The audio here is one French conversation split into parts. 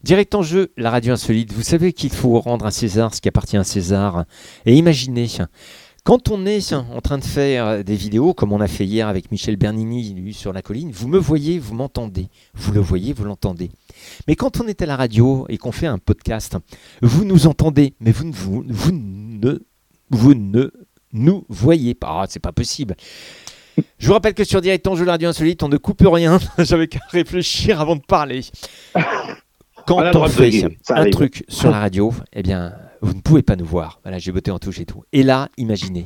Direct en jeu, la radio insolite. Vous savez qu'il faut rendre à César ce qui appartient à César. Et imaginez, quand on est en train de faire des vidéos, comme on a fait hier avec Michel Bernini, lui, sur la colline, vous me voyez, vous m'entendez. Vous le voyez, vous l'entendez. Mais quand on est à la radio et qu'on fait un podcast, vous nous entendez, mais vous ne nous voyez pas. Ah, c'est pas possible. Je vous rappelle que sur Direct en jeu, la radio insolite, on ne coupe rien. J'avais qu'à réfléchir avant de parler. Quand on fait un truc sur la radio, eh bien, vous ne pouvez pas nous voir. Voilà, j'ai botté en touche et tout. Et là, imaginez,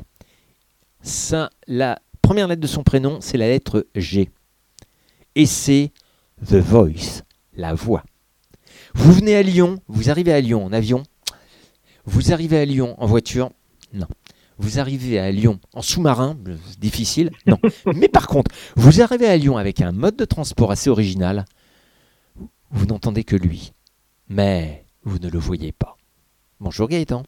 ça, la première lettre de son prénom, c'est la lettre G. Et c'est The Voice, la voix. Vous venez à Lyon, vous arrivez à Lyon en avion. Vous arrivez à Lyon en voiture, non. Vous arrivez à Lyon en sous-marin, difficile, non. Mais par contre, vous arrivez à Lyon avec un mode de transport assez original. Vous n'entendez que lui, mais vous ne le voyez pas. Bonjour Gaëtan.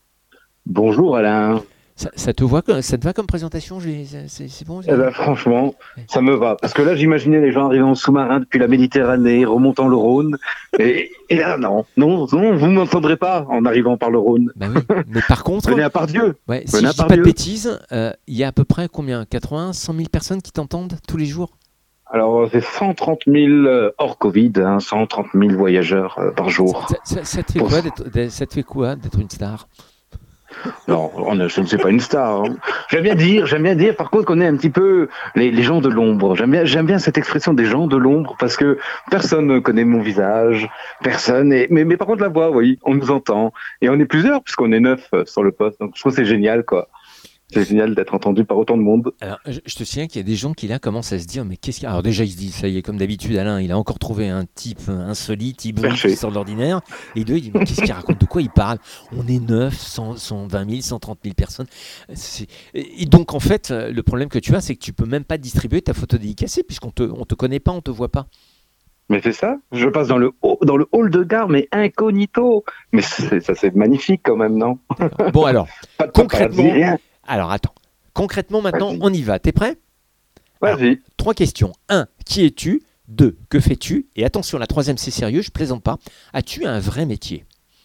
Bonjour Alain. Ça te va comme présentation? C'est bon? Eh ben, franchement, ça me va. Parce que là, j'imaginais les gens arrivant en sous-marin depuis la Méditerranée, remontant le Rhône. Et là, non, vous ne m'entendrez pas en arrivant par le Rhône. Bah oui, mais par contre... Venez à Pardieu. Ouais, si je ne dis pas de bêtises, il y a à peu près combien? 80, 100 000 personnes qui t'entendent tous les jours? Alors, c'est 130 000 hors Covid, 130 000 voyageurs par jour. Ça te fait quoi d'être une star? Non, je ne suis pas une star. Hein. J'aime bien dire, par contre, qu'on est un petit peu les gens de l'ombre. J'aime bien cette expression des gens de l'ombre parce que personne ne connaît mon visage, personne. Mais par contre, la voix, oui, on nous entend. Et on est plusieurs puisqu'on est 9 sur le poste. Donc, je trouve que c'est génial, quoi. C'est génial d'être entendu par autant de monde. Alors, je te souviens qu'il y a des gens qui là commencent à se dire mais qu'est-ce qu'il y a? Alors déjà ils se disent ça y est, comme d'habitude Alain, il a encore trouvé un type insolite, hybride qui sort de l'ordinaire. Et deux, il dit mais qu'est-ce qu'il raconte? De quoi il parle? On est 9, 120 000, 130 000 personnes. Et donc en fait, le problème que tu as, c'est que tu peux même pas distribuer ta photo dédicacée puisqu'on te connaît pas, on te voit pas. Mais c'est ça, je passe dans le hall de gare, mais incognito. Mais c'est magnifique quand même, non? Bon alors, concrètement... Alors attends, concrètement maintenant, on y va. T'es prêt? Vas-y. Alors, 3 questions. 1. Qui es-tu? 2. Que fais-tu? Et attention, la troisième c'est sérieux, je plaisante pas. As-tu un vrai métier?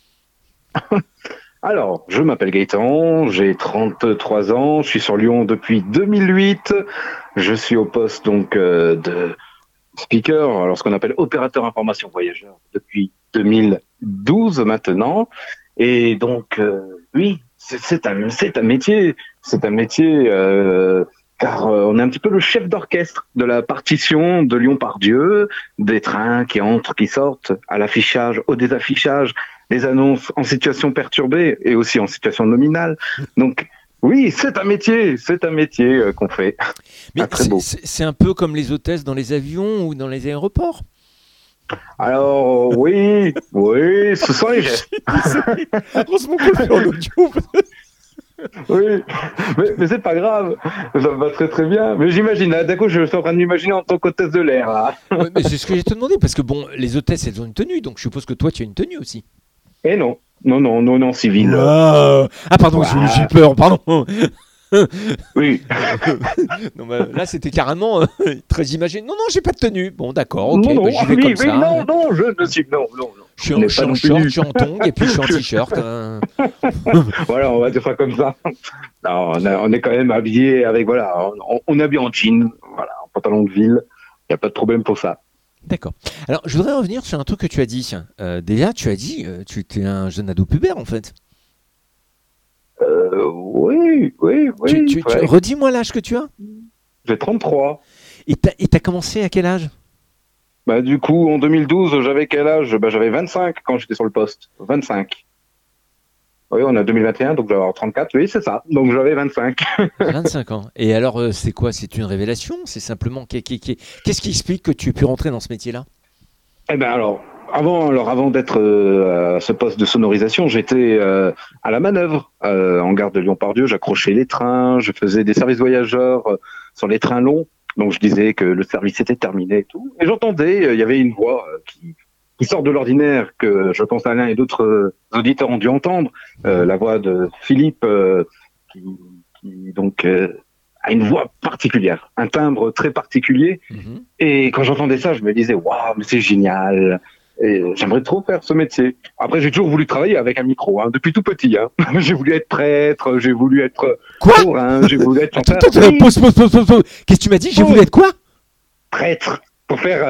Alors, je m'appelle Gaëtan, j'ai 33 ans, je suis sur Lyon depuis 2008. Je suis au poste donc de speaker, alors ce qu'on appelle opérateur information voyageur depuis 2012 maintenant. Et donc, oui, c'est un métier. C'est un métier car on est un petit peu le chef d'orchestre de la partition de Lyon-Pardieu, des trains qui entrent, qui sortent, à l'affichage, au désaffichage, les annonces en situation perturbée et aussi en situation nominale. Donc, oui, c'est un métier qu'on fait. Mais c'est un peu comme les hôtesses dans les avions ou dans les aéroports. Alors, oui, ce sont les gestes. Heureusement qu'on le fait en audio. Oui, mais c'est pas grave, ça va très très bien. Mais j'imagine, là, d'un coup, je suis en train de m'imaginer en tant qu'hôtesse de l'air. Là. Ouais, mais c'est ce que j'ai te demandé, parce que bon, les hôtesses, elles ont une tenue, donc je suppose que toi, tu as une tenue aussi. Eh non, civil. Ah, pardon, j'ai peur, pardon. Oui. Non, bah, là, c'était carrément très imagé. Non, j'ai pas de tenue. Bon, d'accord, ok, non, j'y vais comme ça. Non, je ne suis... Non. Je suis en short, je suis en tongs, et puis je suis en t-shirt. Voilà, on va dire ça comme ça. Non, on est quand même habillé avec, voilà, on est habillé en jean, voilà, en pantalon de ville. Il n'y a pas de problème pour ça. D'accord. Alors, je voudrais revenir sur un truc que tu as dit. Déjà, tu as dit, tu étais un jeune ado pubère, en fait. Oui. Redis-moi l'âge que tu as. J'ai 33. Et t'as commencé à quel âge? Bah, du coup, en 2012, j'avais quel âge? Bah, j'avais 25 quand j'étais sur le poste. 25. Oui, on est en 2021, donc j'avais 34. Oui, c'est ça. Donc j'avais 25. 25 ans. Et alors, c'est quoi? C'est une révélation? C'est simplement... Qu'est-ce qui explique que tu aies pu rentrer dans ce métier-là? Eh ben alors, avant d'être à ce poste de sonorisation, j'étais à la manœuvre en gare de Lyon-Pardieu. J'accrochais les trains, je faisais des services voyageurs sur les trains longs. Donc je disais que le service était terminé et tout. Et j'entendais, il y avait une voix qui sort de l'ordinaire que je pense Alain et d'autres auditeurs ont dû entendre, la voix de Philippe qui donc a une voix particulière, un timbre très particulier. Et quand j'entendais ça, je me disais waouh, mais c'est génial. Et j'aimerais trop faire ce métier. Après, j'ai toujours voulu travailler avec un micro, hein, depuis tout petit. Hein. J'ai voulu être prêtre, j'ai voulu être forain, j'ai voulu être chanteur. Pause. Qu'est-ce que tu m'as dit? J'ai voulu être quoi? Prêtre, pour faire...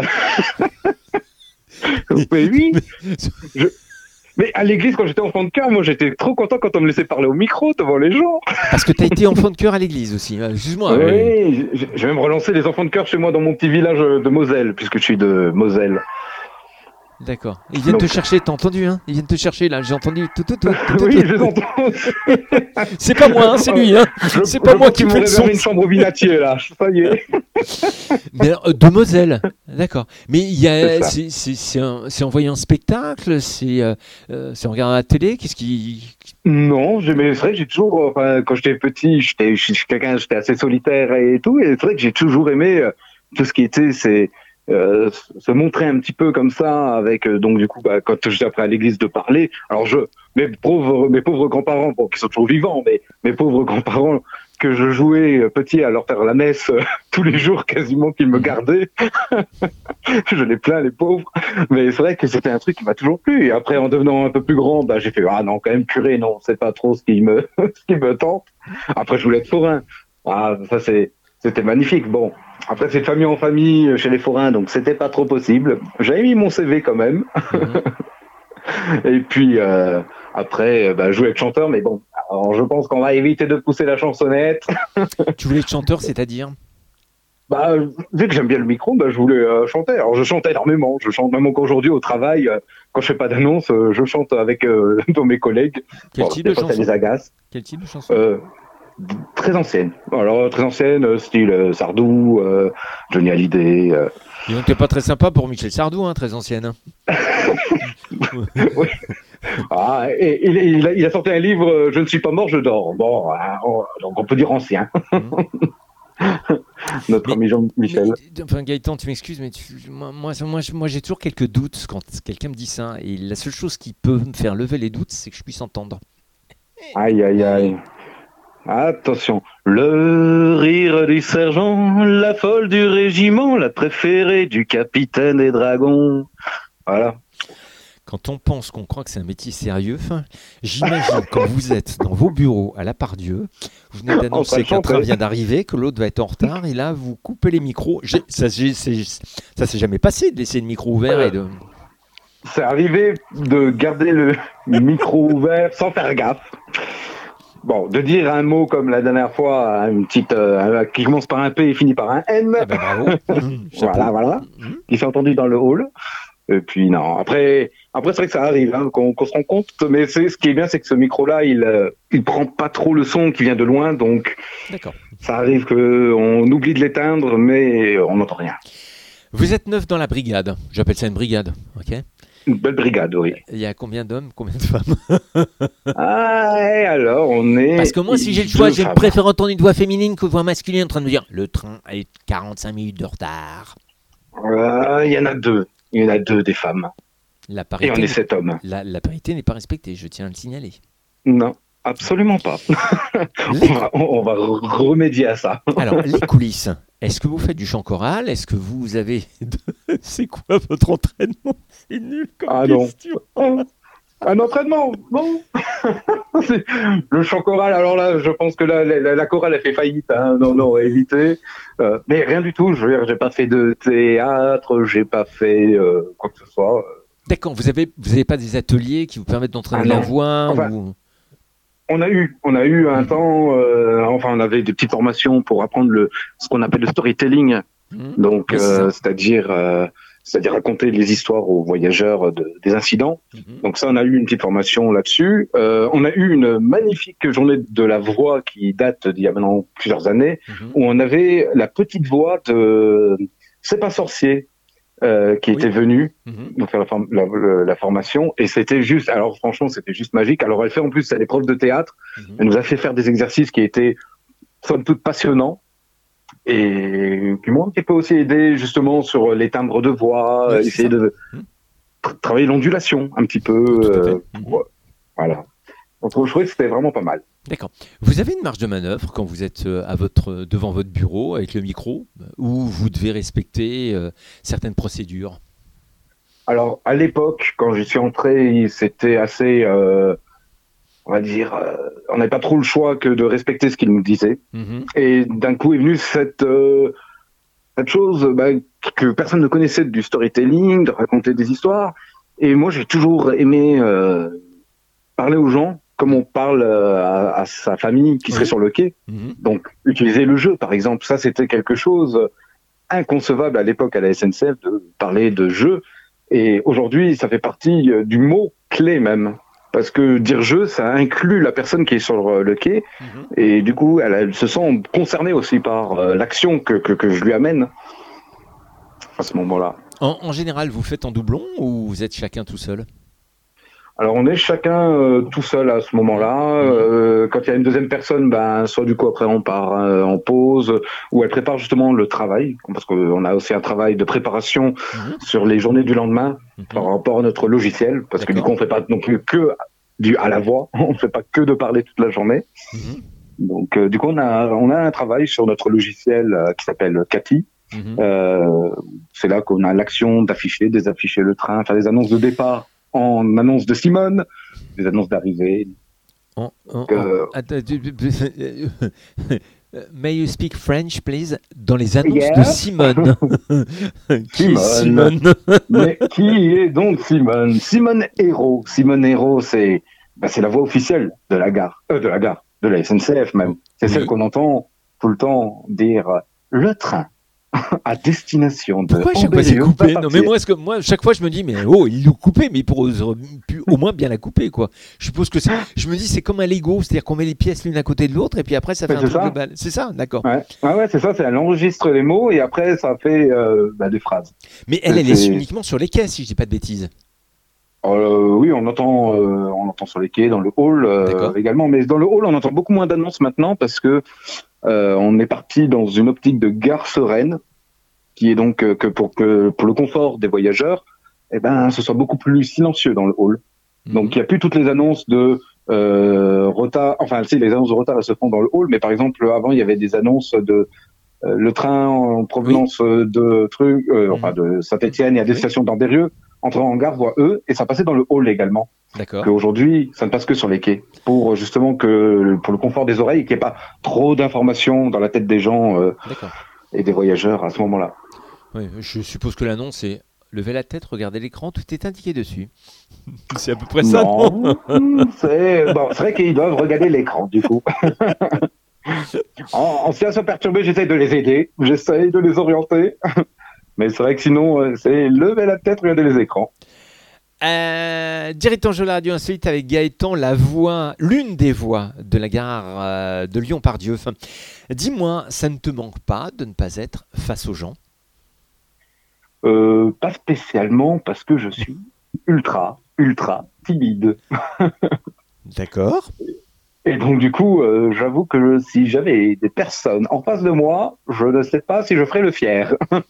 Mais oui. Mais à l'église, quand j'étais enfant de chœur, moi j'étais trop content quand on me laissait parler au micro devant les gens. Parce que t'as été enfant de chœur à l'église aussi, excuse-moi. Oui, j'ai même relancé les enfants de chœur chez moi dans mon petit village de Moselle, puisque je suis de Moselle. D'accord. Ils viennent te chercher, t'as entendu, hein? Ils viennent te chercher, là, j'ai entendu tout. Oui, je les entends. C'est pas moi, hein, c'est lui, hein? C'est pas moi qui fais le son. Une chambre au vinatier, là, ça y est. Mais de Moselle, d'accord. Mais il y a, c'est envoyer un spectacle, c'est en regardant la télé, qu'est-ce qui... Non, mais c'est vrai que j'ai toujours, quand j'étais petit, j'étais assez solitaire et tout, et c'est vrai que j'ai toujours aimé tout ce qui était, se montrer un petit peu comme ça, avec donc du coup, quand j'étais après à l'église de parler. Alors mes pauvres grands-parents, bon, qui sont toujours vivants, mais mes pauvres grands-parents que je jouais petit à leur faire la messe tous les jours quasiment qu'ils me gardaient. Je les plains, les pauvres. Mais c'est vrai que c'était un truc qui m'a toujours plu. Et après, en devenant un peu plus grand, j'ai fait ah non, quand même curé, non, c'est pas trop ce qui me tente. Après, je voulais être forain. Ah, ça c'était magnifique. Bon, après c'est de famille en famille chez les forains, donc c'était pas trop possible. J'avais mis mon CV quand même. Et puis après, je voulais être chanteur, mais bon, alors je pense qu'on va éviter de pousser la chansonnette. Tu voulais être chanteur, c'est-à-dire? Vu que j'aime bien le micro, je voulais chanter. Alors je chante énormément. Je chante même encore aujourd'hui au travail. Quand je fais pas d'annonce, je chante avec mes collègues. Quel type de chanson? Ça les agace. Quel type de chanson? Très ancienne. Alors très ancienne, style Sardou, Johnny Hallyday. Et donc t'es pas très sympa pour Michel Sardou, hein, très ancienne. Oui. Ah, et il a sorti un livre, Je ne suis pas mort, je dors. Bon, donc on peut dire ancien. Notre ami Jean-Michel. Enfin, Gaëtan, tu m'excuses, mais moi j'ai toujours quelques doutes quand quelqu'un me dit ça. Et la seule chose qui peut me faire lever les doutes, c'est que je puisse entendre. Aïe, aïe, aïe. Attention. Le rire du sergent, la folle du régiment, la préférée du capitaine des dragons. Voilà. Quand on pense qu'on croit que c'est un métier sérieux, j'imagine quand vous êtes dans vos bureaux à la Pardieu, vous venez d'annoncer qu'un train vient d'arriver, que l'autre va être en retard, et là vous coupez les micros. Ça s'est jamais passé de laisser le micro ouvert et de... C'est arrivé de garder le micro ouvert sans faire gaffe. Bon, de dire un mot comme la dernière fois, une petite qui commence par un P et finit par un N. Eh ben, bravo. Voilà. Qui s'est entendu dans le hall. Et puis non. Après c'est vrai que ça arrive, hein, qu'on se rend compte. Mais ce qui est bien, c'est que ce micro-là, il prend pas trop le son qui vient de loin, donc d'accord. Ça arrive qu'on oublie de l'éteindre, mais on n'entend rien. Vous êtes 9 dans la brigade. J'appelle ça une brigade, ok? Une belle brigade, oui. Il y a combien d'hommes, combien de femmes? Et alors, on est... Parce que moi, si j'ai le choix, je préfère entendre une voix féminine que une voix masculine en train de me dire « Le train est 45 minutes de retard ». Il y en a deux. Il y en a deux des femmes. La parité, et on est 7 hommes. La parité n'est pas respectée, je tiens à le signaler. Non, absolument pas. On va remédier à ça. Alors, les coulisses. Est-ce que vous faites du chant choral? Est-ce que vous avez... C'est quoi votre entraînement? C'est nul comme question. Non. Un entraînement? Non. Le chant choral, alors là, je pense que la chorale a fait faillite. Hein. Non, évitez. Mais rien du tout. Je veux dire, j'ai pas fait de théâtre, j'ai pas fait quoi que ce soit. D'accord. Vous avez pas des ateliers qui vous permettent d'entraîner la voix On a eu un temps, on avait des petites formations pour apprendre ce qu'on appelle le storytelling. Donc, c'est-à-dire raconter les histoires aux voyageurs des incidents. Donc ça, on a eu une petite formation là-dessus. On a eu une magnifique journée de la voix qui date d'il y a maintenant plusieurs années, où on avait la petite voix de C'est pas sorcier. Qui était venue nous faire la formation, et c'était juste, alors franchement c'était juste magique. Alors elle fait en plus l'épreuve de théâtre, elle nous a fait faire des exercices qui étaient somme toute passionnants, et qui m'ont un petit peu aussi aidé justement sur les timbres de voix, essayer de travailler l'ondulation un petit peu, voilà. Donc je trouvais que c'était vraiment pas mal. D'accord. Vous avez une marge de manœuvre quand vous êtes devant votre bureau avec le micro, où vous devez respecter certaines procédures? Alors, à l'époque, quand j'y suis entré, c'était assez, on va dire, on n'avait pas trop le choix que de respecter ce qu'ils nous disaient. Et d'un coup est venue cette chose que personne ne connaissait du storytelling, de raconter des histoires. Et moi, j'ai toujours aimé parler aux gens comme on parle à sa famille qui serait sur le quai. Donc, utiliser le jeu, par exemple. Ça, c'était quelque chose inconcevable à l'époque à la SNCF de parler de jeu. Et aujourd'hui, ça fait partie du mot clé même. Parce que dire jeu, ça inclut la personne qui est sur le quai. Et du coup, elle se sent concernée aussi par l'action que je lui amène à ce moment-là. En général, vous faites en doublon ou vous êtes chacun tout seul ? Alors, on est chacun tout seul à ce moment-là. Quand il y a une deuxième personne, soit du coup après on part en pause, où elle prépare justement le travail, parce qu'on a aussi un travail de préparation sur les journées du lendemain par rapport à notre logiciel, parce que du coup on fait pas non plus que à la voix, on fait pas que de parler toute la journée. Donc du coup on a un travail sur notre logiciel qui s'appelle Cathy. C'est là qu'on a l'action d'afficher, désafficher le train, faire des annonces de départ en annonce de Simone, des annonces d'arrivée. May you speak French, please? Dans les annonces de Simone. Qui est Simone? Mais qui est donc Simone? Simone Hérault. Simone Hérault, c'est la voix officielle de la gare, de la SNCF même. C'est celle qu'on entend tout le temps dire le train à destination de. Pourquoi chaque fois c'est coupé? Non, mais moi, chaque fois je me dis, mais ils l'ont coupé, mais pour au moins bien la couper, quoi. Je suppose que je me dis, c'est comme un Lego, c'est-à-dire qu'on met les pièces l'une à côté de l'autre, et puis après ça fait un truc global. C'est ça, d'accord. Ouais, c'est ça, elle enregistre les mots, et après ça fait des phrases. Mais elle est uniquement sur les quais, si je dis pas de bêtises. Oui, on entend sur les quais, dans le hall également, mais dans le hall on entend beaucoup moins d'annonces maintenant, parce que on est parti dans une optique de gare sereine, qui est donc que pour le confort des voyageurs, ce soit beaucoup plus silencieux dans le hall. Donc il n'y a plus toutes les annonces de retard. Enfin, si, les annonces de retard elles se font dans le hall, mais par exemple avant il y avait des annonces de le train en provenance de Saint-Étienne et à destination d'Ambérieu entrant en gare voie E, et ça passait dans le hall également. D'accord. Aujourd'hui, ça ne passe que sur les quais, pour justement pour le confort des oreilles, et qu'il n'y ait pas trop d'informations dans la tête des gens et des voyageurs à ce moment-là. Oui, je suppose que l'annonce est levez la tête, regardez l'écran, tout est indiqué dessus. C'est à peu près ça. Non, c'est vrai qu'ils doivent regarder l'écran du coup. En situation perturbée, j'essaie de les aider, j'essaie de les orienter. Mais c'est vrai que sinon, c'est lever la tête, regarder les écrans. Directeur de la radio insolite avec Gaëtan, l'une des voix de la gare de Lyon-Pardieu. Dis-moi, ça ne te manque pas de ne pas être face aux gens? Pas spécialement, parce que je suis ultra timide. D'accord. Et donc du coup, j'avoue que si j'avais des personnes en face de moi, je ne sais pas si je ferais le fier.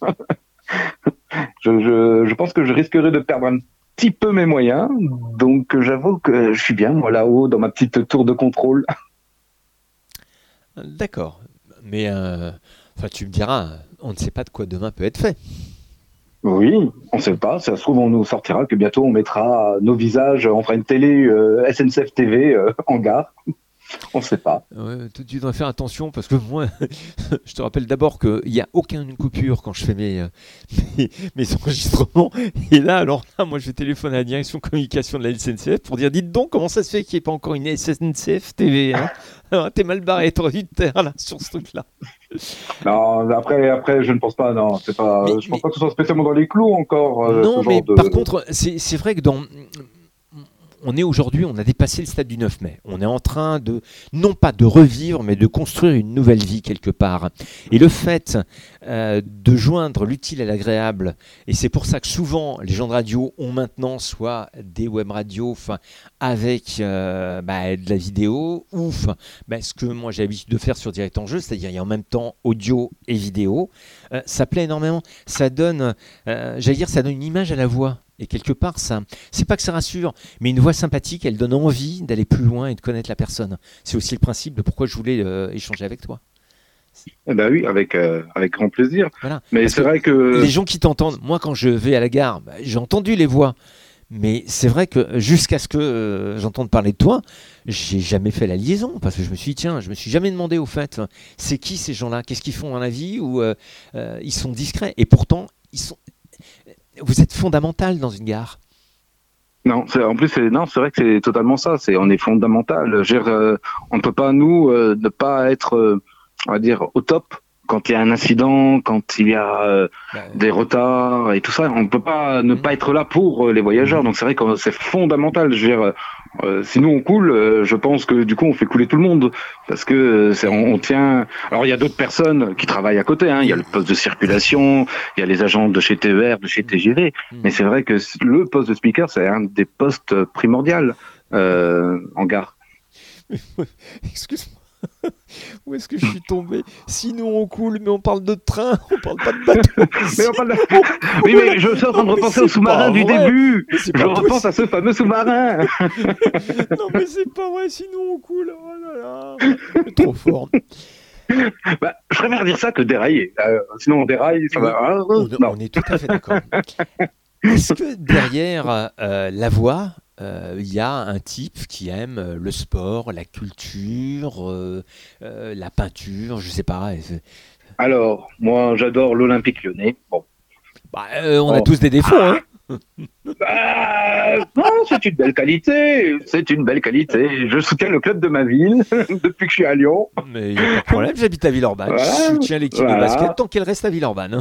Je pense que je risquerais de perdre un petit peu mes moyens, donc j'avoue que je suis bien moi là-haut dans ma petite tour de contrôle. D'accord, mais tu me diras, on ne sait pas de quoi demain peut être fait. Oui, on ne sait pas, ça se trouve on nous sortira que bientôt on mettra nos visages, on fera une télé SNCF TV en gare. On ne sait pas. Ouais, tu dois faire attention parce que moi, je te rappelle d'abord qu'il n'y a aucune coupure quand je fais mes enregistrements. Et là, moi, je téléphone à la direction communication de la SNCF pour dire dites donc, comment ça se fait qu'il n'y ait pas encore une SNCF TV Alors, t'es mal barré, t'aurais dû te taire là, sur ce truc-là. Non, après, je ne pense pas, non. Je pense pas que ce soit spécialement dans les clous encore. Non, mais par contre, c'est vrai que on est aujourd'hui, on a dépassé le stade du 9 mai. On est en train non pas de revivre, mais de construire une nouvelle vie quelque part. Et le fait de joindre l'utile à l'agréable, et c'est pour ça que souvent les gens de radio ont maintenant soit des web radios avec de la vidéo, ou ce que moi j'ai l'habitude de faire sur Direct en Jeu, c'est-à-dire il y a en même temps audio et vidéo. Ça plaît énormément. Ça donne, ça donne une image à la voix. Et quelque part, c'est pas que ça rassure, mais une voix sympathique, elle donne envie d'aller plus loin et de connaître la personne. C'est aussi le principe de pourquoi je voulais échanger avec toi. Eh ben oui, avec grand plaisir. Voilà. Mais Parce c'est que vrai que les gens qui t'entendent, moi quand je vais à la gare, j'ai entendu les voix. Mais c'est vrai que jusqu'à ce que j'entende parler de toi, j'ai jamais fait la liaison parce que je me suis dit, tiens, je me suis jamais demandé au fait, c'est qui ces gens-là, qu'est-ce qu'ils font dans la vie ou ils sont discrets et pourtant vous êtes fondamental dans une gare. non, en plus non, c'est vrai que c'est totalement ça. On est fondamental. Je veux dire, on ne peut pas nous ne pas être, on va dire, au top quand il y a un incident, quand il y a des retards et tout ça. On ne peut pas ne pas être là pour les voyageurs. Donc c'est vrai que c'est fondamental. Je veux dire, si nous on coule, je pense que du coup on fait couler tout le monde parce que on tient. Alors il y a d'autres personnes qui travaillent à côté. Hein. Il y a le poste de circulation, il y a les agents de chez TER, de chez TGV. Mais c'est vrai que le poste de speaker, c'est un des postes primordiaux en gare. Excuse-moi. Où est-ce que je suis tombé? Sinon on coule, mais on parle de train, on parle pas de bateau. Mais on parle de... Oui, mais je suis en train de repenser au sous-marin du début. Je repense à ce fameux sous-marin. Non, mais c'est pas vrai, sinon on coule. Oh là là. Trop fort. Bah, je préfère dire ça que dérailler. Sinon on déraille, ça va. On est tout à fait d'accord. Est-ce que derrière la voix, il y a un type qui aime le sport, la culture, la peinture, je sais pas. Alors, moi, j'adore l'Olympique Lyonnais. Bon. On a tous des défauts, hein. Non, c'est une belle qualité. C'est une belle qualité. Je soutiens le club de ma ville depuis que je suis à Lyon. Mais il n'y a pas de problème, j'habite à Villeurbanne. Voilà. Je soutiens l'équipe de basket tant qu'elle reste à Villeurbanne.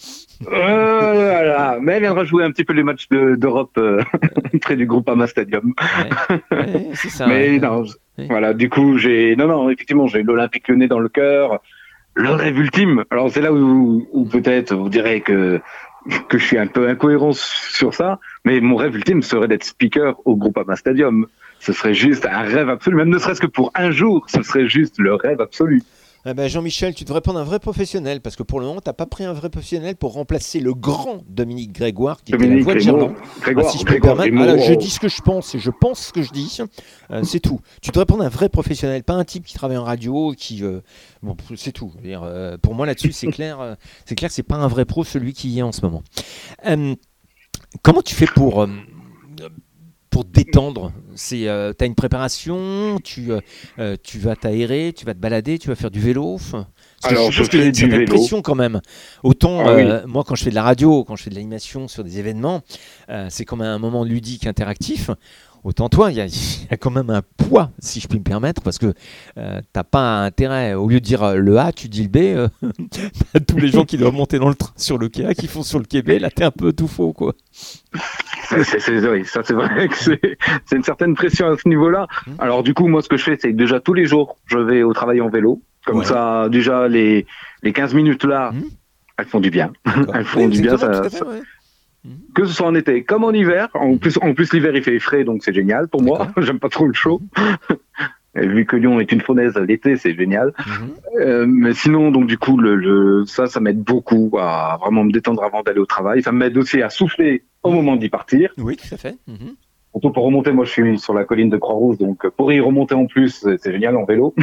Voilà. Mais elle viendra jouer un petit peu les matchs d'Europe près du Groupama Stadium. Ouais, c'est ça. Mais non, voilà. Du coup, effectivement, j'ai l'Olympique Lyonnais dans le cœur. Le rêve ultime. Alors c'est là où peut-être vous direz que je suis un peu incohérent sur ça, mais mon rêve ultime serait d'être speaker au Groupama Stadium. Ce serait juste un rêve absolu, même ne serait-ce que pour un jour, ce serait juste le rêve absolu. Eh ben Jean-Michel, tu devrais prendre un vrai professionnel, parce que pour le moment, tu n'as pas pris un vrai professionnel pour remplacer le grand Dominique Grégoire, qui était la voix de Gerland. Si je peux me permettre, je dis ce que je pense, et je pense ce que je dis, c'est tout. Tu devrais prendre un vrai professionnel, pas un type qui travaille en radio, bon, c'est tout. Pour moi, là-dessus, c'est clair, c'est pas un vrai pro, celui qui y est en ce moment. Comment tu fais pour te détendre? T'as une préparation, tu vas t'aérer, tu vas te balader, tu vas faire du vélo. Alors, je fais du vélo. Pression quand même. Autant, moi, quand je fais de la radio, quand je fais de l'animation sur des événements, c'est quand même un moment ludique, interactif. Autant toi, il y a quand même un poids, si je puis me permettre, parce que t'as pas intérêt, au lieu de dire le A, tu dis le B. T'as tous les gens qui doivent monter dans le train sur le quai A, qui font sur le quai B, là t'es un peu tout faux, quoi. Oui, ça c'est vrai que c'est une certaine pression à ce niveau-là. Alors du coup, moi ce que je fais, c'est que déjà tous les jours, je vais au travail en vélo. Comme ça, déjà les 15 minutes là, elles font du bien. Elles font du bien. Que ce soit en été comme en hiver. En plus l'hiver il fait frais, donc c'est génial pour moi. J'aime pas trop le chaud. Et vu que Lyon est une fournaise l'été, c'est génial. Mais sinon, donc du coup, ça m'aide beaucoup à vraiment me détendre avant d'aller au travail. Ça m'aide aussi à souffler au moment d'y partir. Oui, tout à fait. Surtout pour remonter, moi je suis sur la colline de Croix-Rousse, donc pour y remonter en plus, c'est génial en vélo.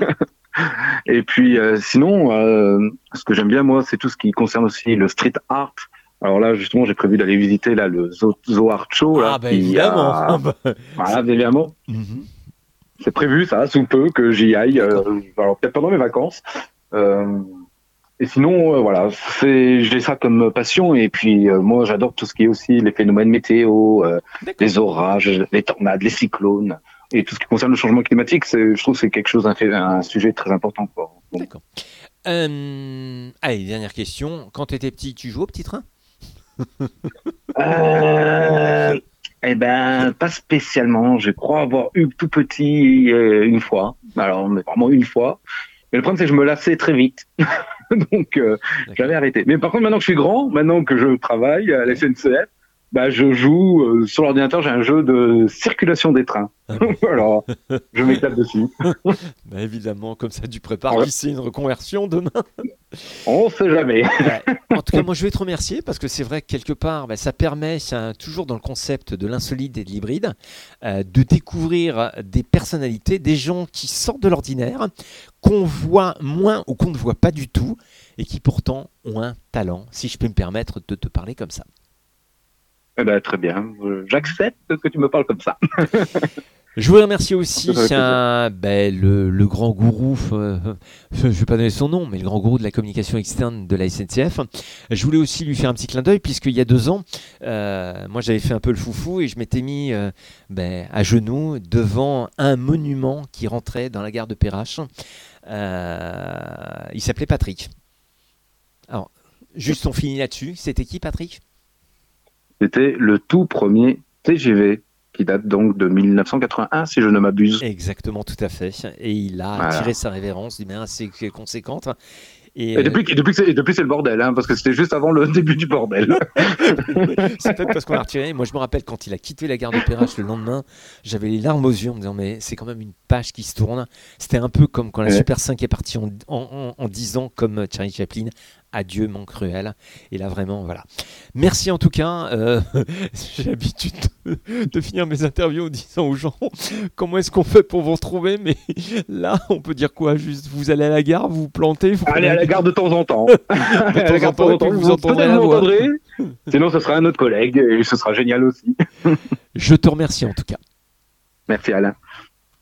Et puis sinon, ce que j'aime bien moi, c'est tout ce qui concerne aussi le street art. Alors là, justement, j'ai prévu d'aller visiter là le Zoo Art Show. Là, évidemment. Voilà, évidemment. C'est prévu, ça, sous peu, que j'y aille. Alors peut-être pendant mes vacances. Et sinon, voilà, j'ai ça comme passion. Et puis moi, j'adore tout ce qui est aussi les phénomènes météo, les orages, les tornades, les cyclones. Et tout ce qui concerne le changement climatique, je trouve que c'est quelque chose, un sujet très important. D'accord. Allez, dernière question. Quand tu étais petit, tu jouais au petit train? Eh ben, pas spécialement. Je crois avoir eu tout petit une fois. Alors, mais vraiment une fois. Mais le problème, c'est que je me lassais très vite. Donc, j'avais arrêté. Mais par contre, maintenant que je suis grand, maintenant que je travaille à la SNCF, Je joue sur l'ordinateur, j'ai un jeu de circulation des trains. Alors, je m'éclate dessus. Évidemment, comme ça, tu prépares ici une reconversion demain. On ne sait jamais. En tout cas, moi, je vais te remercier parce que c'est vrai que quelque part, ça permet, toujours dans le concept de l'insolite et de l'hybride, de découvrir des personnalités, des gens qui sortent de l'ordinaire, qu'on voit moins ou qu'on ne voit pas du tout et qui pourtant ont un talent, si je peux me permettre de te parler comme ça. Très bien, j'accepte que tu me parles comme ça. Je voudrais remercier aussi le grand gourou, je ne vais pas donner son nom, mais le grand gourou de la communication externe de la SNCF. Je voulais aussi lui faire un petit clin d'œil, puisqu'il y a 2 ans, moi j'avais fait un peu le foufou et je m'étais mis à genoux devant un monument qui rentrait dans la gare de Perrache. Il s'appelait Patrick. Alors, juste on finit là-dessus. C'était qui, Patrick ? C'était le tout premier TGV qui date donc de 1981, si je ne m'abuse. Exactement, tout à fait. Et il a tiré sa révérence d'une manière assez conséquente. Et depuis c'est le bordel, parce que c'était juste avant le début du bordel. C'est peut-être parce qu'on l'a retiré. Moi, je me rappelle quand il a quitté la gare de Perrache le lendemain, j'avais les larmes aux yeux en me disant mais c'est quand même une page qui se tourne. C'était un peu comme quand la Super 5 est partie en 10 ans, comme Charlie Chaplin. Adieu mon cruel. Et là vraiment voilà. Merci en tout cas. J'ai l'habitude de finir mes interviews en disant aux gens comment est-ce qu'on fait pour vous retrouver, mais là on peut dire quoi ? Juste vous allez à la gare, vous vous plantez. Allez à la gare de temps en temps. De temps en temps, vous entendrez la voix. Sinon ce sera un autre collègue et ce sera génial aussi. Je te remercie en tout cas. Merci Alain.